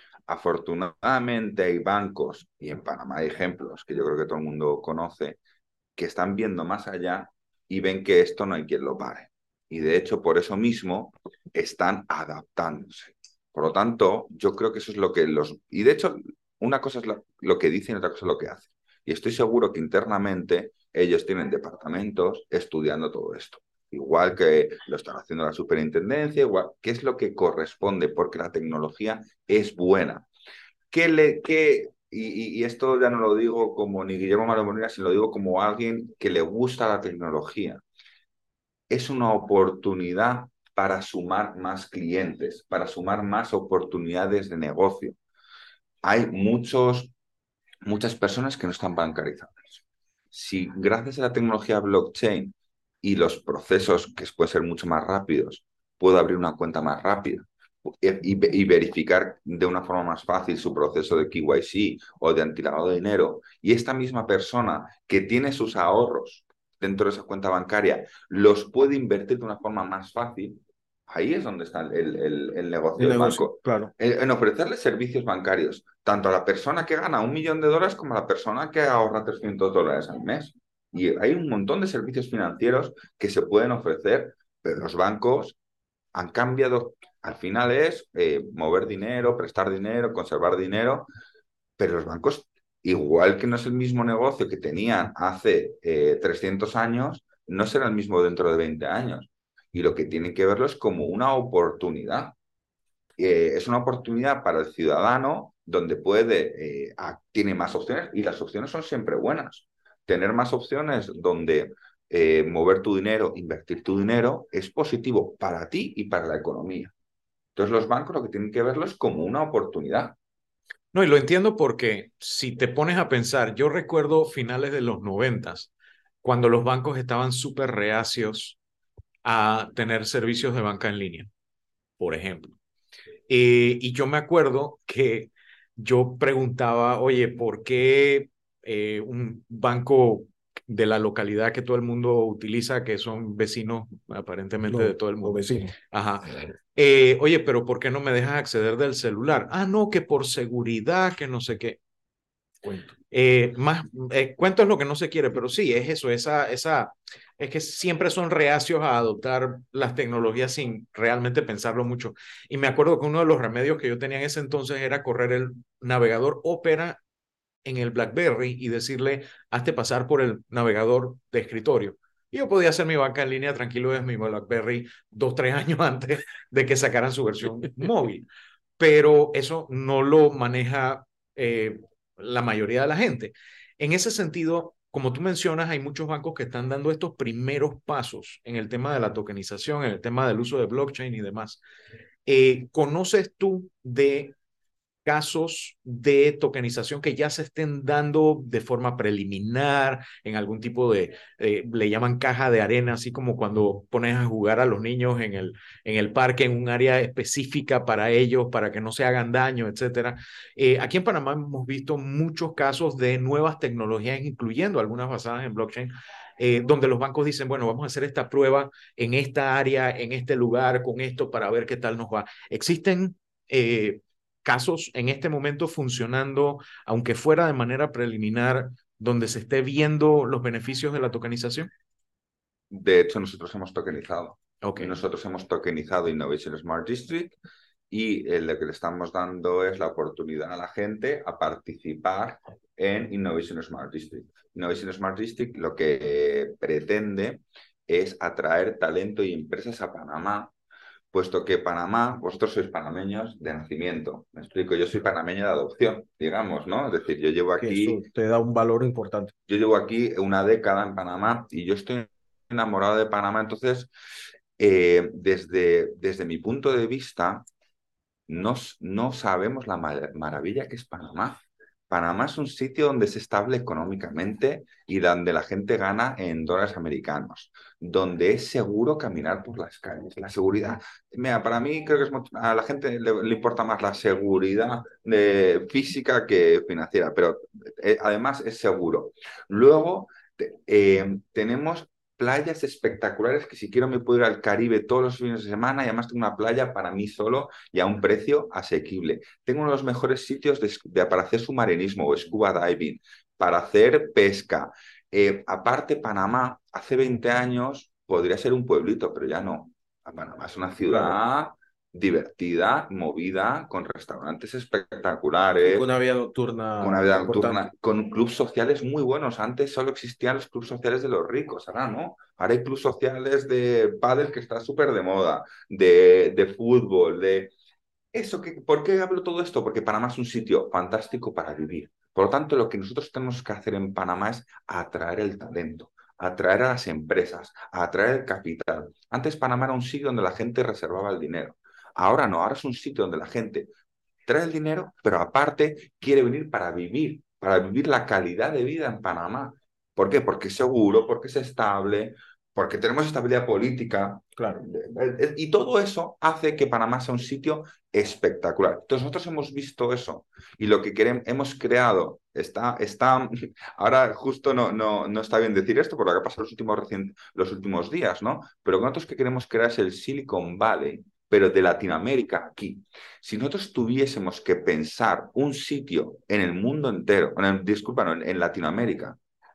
Speaker 2: Afortunadamente hay bancos, y en Panamá hay ejemplos que yo creo que todo el mundo conoce, que están viendo más allá y ven que esto no hay quien lo pare. Y de hecho, por eso mismo, están adaptándose. Por lo tanto, yo creo que eso es lo que los... Y de hecho, una cosa es lo, lo que dicen y otra cosa es lo que hacen. Y estoy seguro que internamente ellos tienen departamentos estudiando todo esto. Igual que lo están haciendo la superintendencia, igual, ¿qué es lo que corresponde? Porque la tecnología es buena. ¿Qué le, qué, y, y, esto ya no lo digo como ni Guillermo Malo Molina, sino lo digo como alguien que le gusta la tecnología? Es una oportunidad para sumar más clientes, para sumar más oportunidades de negocio. Hay muchos, muchas personas que no están bancarizadas. Si gracias a la tecnología blockchain y los procesos que pueden ser mucho más rápidos, puedo abrir una cuenta más rápida y, y verificar de una forma más fácil su proceso de K Y C o de antilavado de dinero, y esta misma persona que tiene sus ahorros dentro de esa cuenta bancaria los puede invertir de una forma más fácil, ahí es donde está el, el, el negocio
Speaker 3: el
Speaker 2: del
Speaker 3: negocio,
Speaker 2: banco.
Speaker 3: claro.
Speaker 2: En, en ofrecerle servicios bancarios, tanto a la persona que gana un millón de dólares como a la persona que ahorra trescientos dólares al mes. Y hay un montón de servicios financieros que se pueden ofrecer, pero los bancos han cambiado. Al final es eh, mover dinero, prestar dinero, conservar dinero, pero los bancos, igual que no es el mismo negocio que tenían hace eh, trescientos años, no será el mismo dentro de veinte años. Y lo que tienen que verlo es como una oportunidad. Eh, es una oportunidad para el ciudadano donde puede, eh, a, tiene más opciones, y las opciones son siempre buenas. Tener más opciones donde eh, mover tu dinero, invertir tu dinero, es positivo para ti y para la economía. Entonces los bancos lo que tienen que verlo es como una oportunidad.
Speaker 1: No, y lo entiendo porque si te pones a pensar, yo recuerdo finales de los noventas, cuando los bancos estaban súper reacios a tener servicios de banca en línea, por ejemplo. Eh, y yo me acuerdo que yo preguntaba, oye, ¿por qué eh, un banco de la localidad que todo el mundo utiliza, que son vecinos aparentemente de
Speaker 3: Los,
Speaker 1: todo el
Speaker 3: los
Speaker 1: mundo?
Speaker 3: vecinos.
Speaker 1: Ajá. Eh, oye, pero ¿por qué no me dejas acceder del celular? Ah, no, que por seguridad, que no sé qué. Cuento. Eh, más, eh, cuento es lo que no se quiere, pero sí, es eso, esa, esa, es que siempre son reacios a adoptar las tecnologías sin realmente pensarlo mucho. Y me acuerdo que uno de los remedios que yo tenía en ese entonces era correr el navegador Opera en el BlackBerry y decirle, hazte pasar por el navegador de escritorio. Y yo podía hacer mi banca en línea tranquilo desde mi BlackBerry dos, tres años antes de que sacaran su versión móvil. Pero eso no lo maneja eh, la mayoría de la gente. En ese sentido, como tú mencionas, hay muchos bancos que están dando estos primeros pasos en el tema de la tokenización, en el tema del uso de blockchain y demás. Eh, ¿conoces tú de casos de tokenización que ya se estén dando de forma preliminar en algún tipo de, eh, le llaman caja de arena, así como cuando pones a jugar a los niños en el, en el parque, en un área específica para ellos, para que no se hagan daño, etcétera? Eh, aquí en Panamá hemos visto muchos casos de nuevas tecnologías, incluyendo algunas basadas en blockchain, eh, donde los bancos dicen, bueno, vamos a hacer esta prueba en esta área, en este lugar, con esto, para ver qué tal nos va. Existen... Eh, casos en este momento funcionando, aunque fuera de manera preliminar, donde se esté viendo los beneficios de la tokenización?
Speaker 2: De hecho, nosotros hemos tokenizado.
Speaker 1: Ok.
Speaker 2: Nosotros hemos tokenizado Innovation Smart District y eh, lo que le estamos dando es la oportunidad a la gente a participar en Innovation Smart District. Innovation Smart District lo que eh, pretende es atraer talento y empresas a Panamá, puesto que Panamá, vosotros sois panameños de nacimiento. Me explico, yo soy panameño de adopción, digamos, ¿no? Es decir, yo llevo
Speaker 3: Que
Speaker 2: aquí
Speaker 3: eso te da un valor importante.
Speaker 2: yo llevo aquí una década en Panamá y yo estoy enamorado de Panamá. Entonces, eh, desde, desde mi punto de vista, no, no sabemos la mar maravilla que es Panamá. Panamá es un sitio donde es estable económicamente y donde la gente gana en dólares americanos, donde es seguro caminar por las calles. La seguridad, mira, para mí creo que es, a la gente le, le importa más la seguridad de, física que financiera, pero eh, además es seguro. Luego te, eh, tenemos playas espectaculares que si quiero me puedo ir al Caribe todos los fines de semana y además tengo una playa para mí solo y a un precio asequible. Tengo uno de los mejores sitios de, de, para hacer submarinismo o scuba diving, para hacer pesca. Eh, aparte, Panamá, hace veinte años podría ser un pueblito, pero ya no. Panamá es una ciudad claro. divertida, movida, con restaurantes espectaculares.
Speaker 3: Con una vida nocturna.
Speaker 2: Con una vida nocturna, con clubes sociales muy buenos. Antes solo existían los clubes sociales de los ricos, ahora no. Ahora hay clubes sociales de pádel que está súper de moda, de, de fútbol, de... Eso que, ¿por qué hablo todo esto? Porque Panamá es un sitio fantástico para vivir. Por lo tanto, lo que nosotros tenemos que hacer en Panamá es atraer el talento, atraer a las empresas, atraer el capital. Antes Panamá era un sitio donde la gente reservaba el dinero. Ahora no, ahora es un sitio donde la gente trae el dinero, pero aparte quiere venir para vivir, para vivir la calidad de vida en Panamá. ¿Por qué? Porque es seguro, porque es estable, porque tenemos estabilidad política.
Speaker 3: Claro.
Speaker 2: Y todo eso hace que Panamá sea un sitio espectacular. Entonces nosotros hemos visto eso y lo que queremos, hemos creado, está, está ahora justo no, no, no está bien decir esto por lo que ha pasado los últimos, recién, los últimos días, ¿no? Pero nosotros que queremos crear es el Silicon Valley, pero de Latinoamérica aquí. Si nosotros tuviésemos que pensar un sitio en el mundo entero, en el, disculpa, no, en, en Latinoamérica,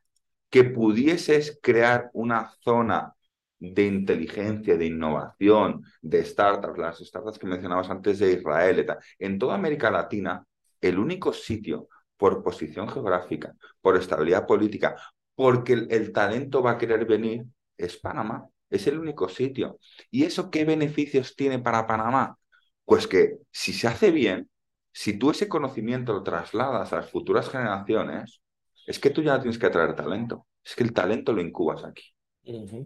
Speaker 2: que pudieses crear una zona de inteligencia, de innovación, de startups, las startups que mencionabas antes de Israel, y tal. En toda América Latina, el único sitio por posición geográfica, por estabilidad política, porque el, el talento va a querer venir, es Panamá. Es el único sitio. ¿Y eso qué beneficios tiene para Panamá? Pues que si se hace bien, si tú ese conocimiento lo trasladas a las futuras generaciones, es que tú ya no tienes que atraer talento. Es que el talento lo incubas aquí. Uh-huh.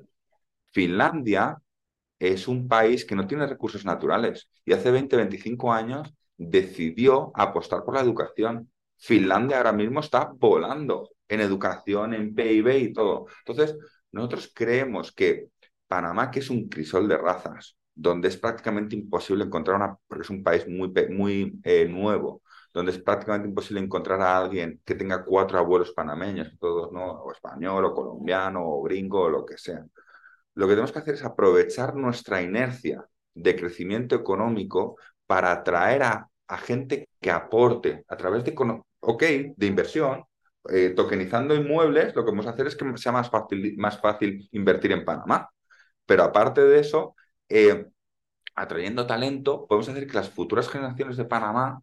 Speaker 2: Finlandia es un país que no tiene recursos naturales y hace veinte, veinticinco años decidió apostar por la educación. Finlandia ahora mismo está volando en educación, en P I B y todo. Entonces, nosotros creemos que Panamá, que es un crisol de razas, donde es prácticamente imposible encontrar una, porque es un país muy, muy eh, nuevo, donde es prácticamente imposible encontrar a alguien que tenga cuatro abuelos panameños, todos, ¿no? O español, o colombiano, o gringo, o lo que sea. Lo que tenemos que hacer es aprovechar nuestra inercia de crecimiento económico para atraer a, a gente que aporte a través de, ok, de inversión, eh, tokenizando inmuebles, lo que vamos a hacer es que sea más fácil, más fácil invertir en Panamá. Pero aparte de eso, eh, atrayendo talento, podemos hacer que las futuras generaciones de Panamá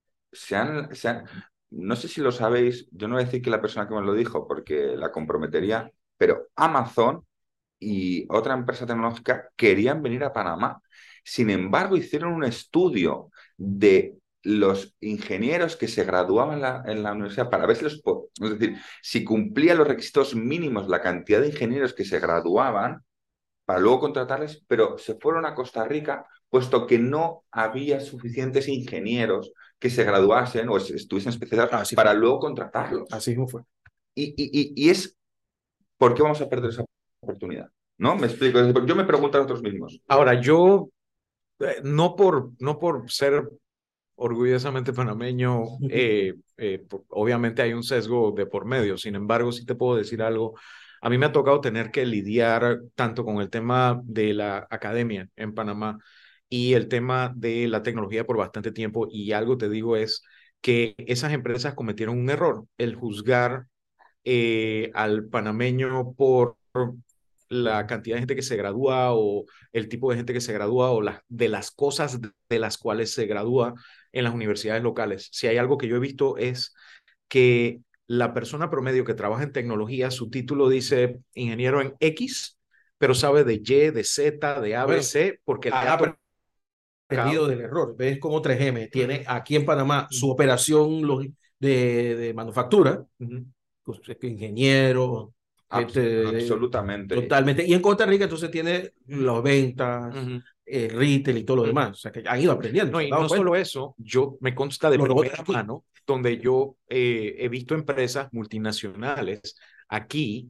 Speaker 2: sean, sean, no sé si lo sabéis, yo no voy a decir que la persona que me lo dijo porque la comprometería, pero Amazon y otra empresa tecnológica querían venir a Panamá. Sin embargo, hicieron un estudio de los ingenieros que se graduaban en la, en la universidad para ver si los, es decir, si cumplían los requisitos mínimos la cantidad de ingenieros que se graduaban para luego contratarles, pero se fueron a Costa Rica puesto que no había suficientes ingenieros que se graduasen o estuviesen especializados
Speaker 3: Así
Speaker 2: para
Speaker 3: fue.
Speaker 2: luego contratarlos.
Speaker 3: Así mismo fue.
Speaker 2: Y, y, y es, ¿por qué vamos a perder esa oportunidad? ¿No? Me explico. Yo me pregunto a nosotros mismos.
Speaker 1: Ahora, yo, eh, no por, no por ser orgullosamente panameño, eh, eh, obviamente hay un sesgo de por medio. Sin embargo, sí te puedo decir algo. A mí me ha tocado tener que lidiar tanto con el tema de la academia en Panamá y el tema de la tecnología por bastante tiempo. Y algo te digo es que esas empresas cometieron un error, el juzgar eh, al panameño por la cantidad de gente que se gradúa o el tipo de gente que se gradúa o la, de las cosas de las cuales se gradúa en las universidades locales. Si hay algo que yo he visto es que la persona promedio que trabaja en tecnología, su título dice ingeniero en X, pero sabe de Y, de Z, de A, B,
Speaker 3: Bueno,
Speaker 1: C, porque le
Speaker 3: ha
Speaker 1: ha tocado.
Speaker 3: aprendido del error. ¿Ves cómo tres eme tiene aquí en Panamá su operación de, de manufactura?
Speaker 1: Uh-huh.
Speaker 3: Pues, ingeniero,
Speaker 2: Abs
Speaker 3: gente,
Speaker 2: absolutamente.
Speaker 3: totalmente. Y en Costa Rica entonces tiene las ventas,
Speaker 1: Uh-huh.
Speaker 3: el retail y todo lo
Speaker 1: Uh-huh.
Speaker 3: demás. O sea, que han ido aprendiendo.
Speaker 1: No,
Speaker 3: ¿Se
Speaker 1: y
Speaker 3: han dado
Speaker 1: no
Speaker 3: cuenta?
Speaker 1: solo eso, yo me consta de
Speaker 3: Los robots
Speaker 1: primera
Speaker 3: aquí.
Speaker 1: mano, donde yo eh, he visto empresas multinacionales aquí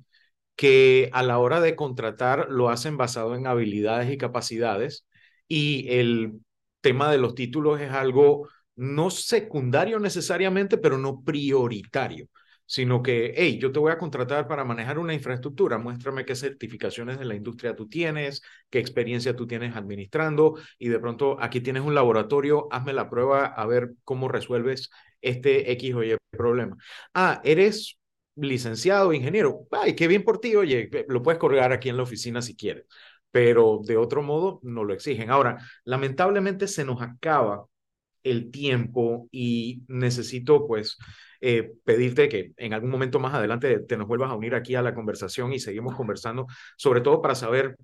Speaker 1: que a la hora de contratar lo hacen basado en habilidades y capacidades, y el tema de los títulos es algo no secundario necesariamente, pero no prioritario, sino que, hey, yo te voy a contratar para manejar una infraestructura, muéstrame qué certificaciones de la industria tú tienes, qué experiencia tú tienes administrando, y de pronto aquí tienes un laboratorio, hazme la prueba a ver cómo resuelves este X o Y problema. Ah, eres licenciado, ingeniero, ay, qué bien por ti, oye, lo puedes colgar aquí en la oficina si quieres, pero de otro modo no lo exigen. Ahora, lamentablemente se nos acaba el tiempo y necesito pues eh, pedirte que en algún momento más adelante te nos vuelvas a unir aquí a la conversación y seguimos conversando, sobre todo para saber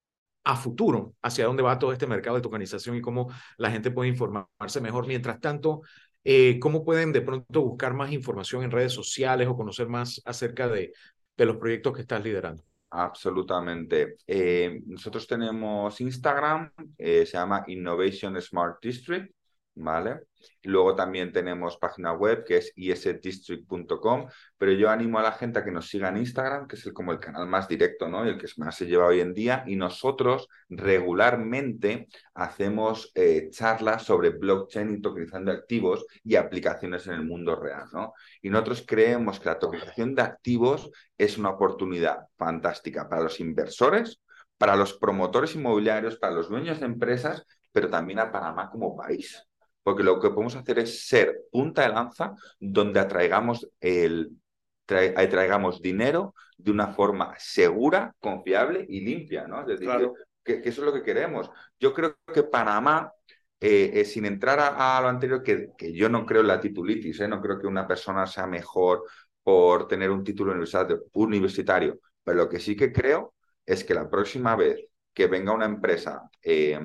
Speaker 1: a futuro hacia dónde va todo este mercado de tokenización y cómo la gente puede informarse mejor. Mientras tanto, eh, ¿cómo pueden de pronto buscar más información en redes sociales o conocer más acerca de, de los proyectos que estás liderando?
Speaker 2: Absolutamente. Eh, nosotros tenemos Instagram, eh, se llama Innovation Smart District, ¿vale? Luego también tenemos página web que es i s district punto com, pero yo animo a la gente a que nos siga en Instagram, que es el, como el canal más directo, ¿no? Y el que más se lleva hoy en día. Y nosotros regularmente hacemos eh, charlas sobre blockchain y tokenización de activos y aplicaciones en el mundo real, ¿no? Y nosotros creemos que la tokenización de activos es una oportunidad fantástica para los inversores, para los promotores inmobiliarios, para los dueños de empresas, pero también a Panamá como país. Porque lo que podemos hacer es ser punta de lanza donde atraigamos, el, tra atraigamos dinero de una forma segura, confiable y limpia, ¿no? Es decir, claro. que, que eso es lo que queremos. Yo creo que Panamá, eh, eh, sin entrar a, a lo anterior, que, que yo no creo en la titulitis, ¿eh? No creo que una persona sea mejor por tener un título universitario, pero lo que sí que creo es que la próxima vez que venga una empresa eh,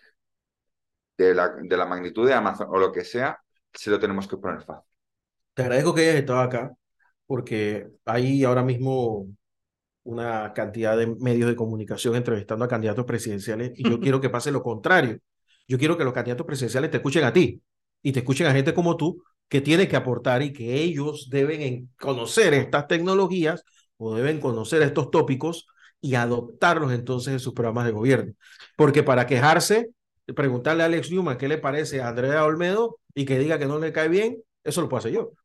Speaker 2: de, la, de la magnitud de Amazon o lo que sea, se lo tenemos que poner fácil.
Speaker 3: Te agradezco que hayas estado acá, porque hay ahora mismo una cantidad de medios de comunicación entrevistando a candidatos presidenciales y yo quiero que pase lo contrario. Yo quiero que los candidatos presidenciales te escuchen a ti y te escuchen a gente como tú que tiene que aportar y que ellos deben conocer estas tecnologías o deben conocer estos tópicos y adoptarlos entonces en sus programas de gobierno. Porque para quejarse, preguntarle a Alex Newman qué le parece a Andrea Olmedo y que diga que no le cae bien, eso lo puedo hacer yo.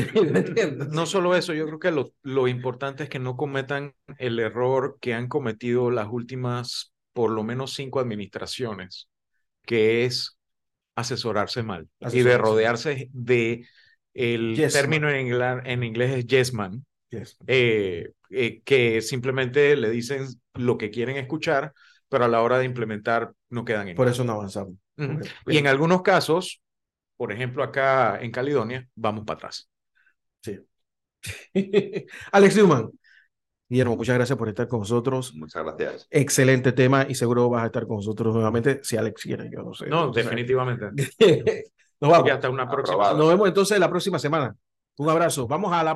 Speaker 1: No solo eso, yo creo que lo, lo importante es que no cometan el error que han cometido las últimas por lo menos cinco administraciones, que es asesorarse mal y de rodearse de el yes término en inglés, en inglés es yes man,
Speaker 3: yes.
Speaker 1: Eh, eh, que simplemente le dicen lo que quieren escuchar, pero a la hora de implementar no quedan en
Speaker 3: Por eso no avanzamos.
Speaker 1: Uh-huh. Okay. Y en algunos casos, por ejemplo acá en Caledonia, vamos para atrás.
Speaker 3: Sí. Alex Newman, Guillermo, muchas gracias por estar con nosotros.
Speaker 2: Muchas gracias.
Speaker 3: Excelente tema y seguro vas a estar con nosotros nuevamente si Alex quiere, yo no sé.
Speaker 1: No,
Speaker 3: Entonces,
Speaker 1: definitivamente.
Speaker 3: nos vamos.
Speaker 1: Y hasta una próxima.
Speaker 2: Aprobado.
Speaker 3: Nos vemos entonces la próxima semana. Un abrazo. Vamos a la